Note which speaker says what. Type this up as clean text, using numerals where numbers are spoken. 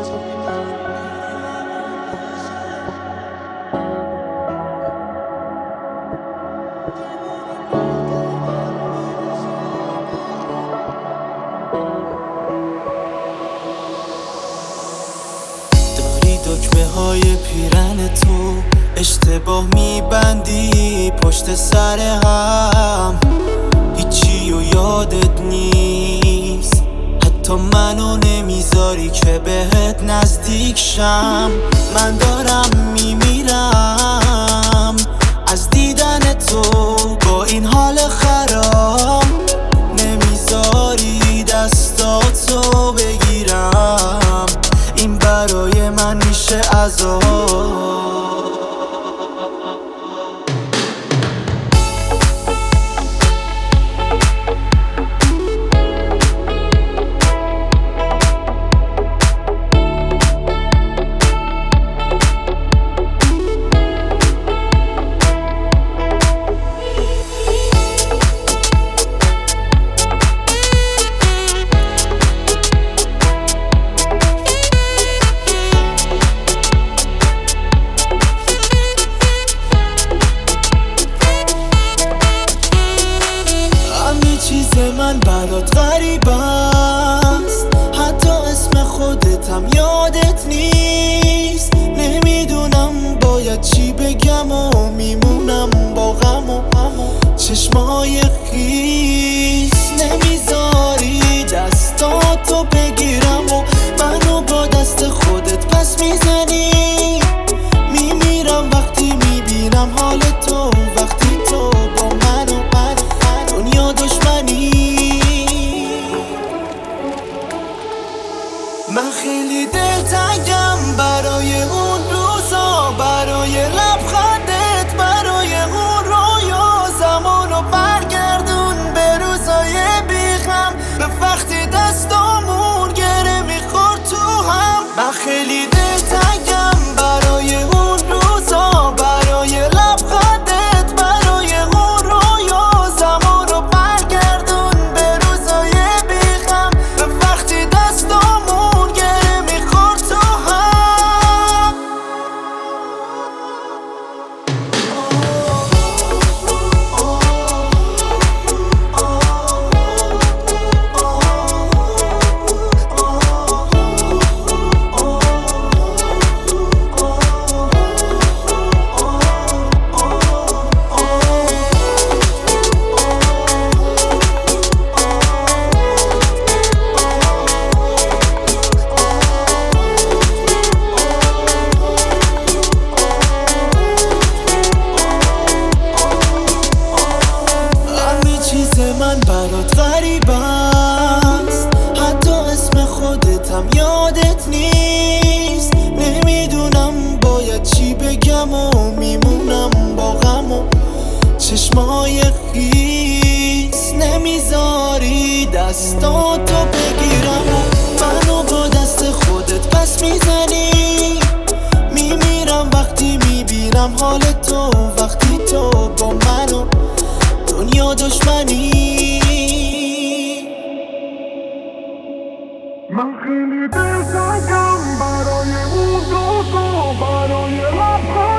Speaker 1: دکمه های پیرن تو اشتباه میبندی پشت سر هم، هیچی و یادت نیست، حتی منو نمیذاری که بهت نزدیک شم. من دارم میمیرم از دیدن تو با این حال خراب، نمیذاری دستاتو بگیرم، این برای من میشه عذاب. چیز من برات غریب است، حتی اسم خودتم یادت نیست. نمیدونم باید چی بگم و میمونم با غم و چشمای خیس. نمیذاری دستاتو بگیرم و منو با دست خودت پس میزنی. میمیرم وقتی میبینم حال تو، وقتی تو با منو دنیا دشمنی. من خیلی دلتنگم برای اون روزا، برای لبخندت، برای اون رویا. زمانو برگردون به روزای بیغم، به وقتی دستامون گره میخورد تو هم. من خیلی دلتنگم برای اون روزا، برای لبخندت، برای اون رویا. زمانو برگردون به روزای بیغم، به وقتی دستامون گره میخورد تو هم. من برات غریب است، حتی اسم خودتم یادت نیست. نمیدونم باید چی بگم و میمونم با غم و چشمای خیس. نمیذاری دستاتو بگیرم و منو با دست خودت پس میزنی. میمیرم وقتی میبینم حال تو، وقتی تو با منو دنیا دشمنی.
Speaker 2: من خیلی دلتنگم برای اون روزا، برای لبخندت.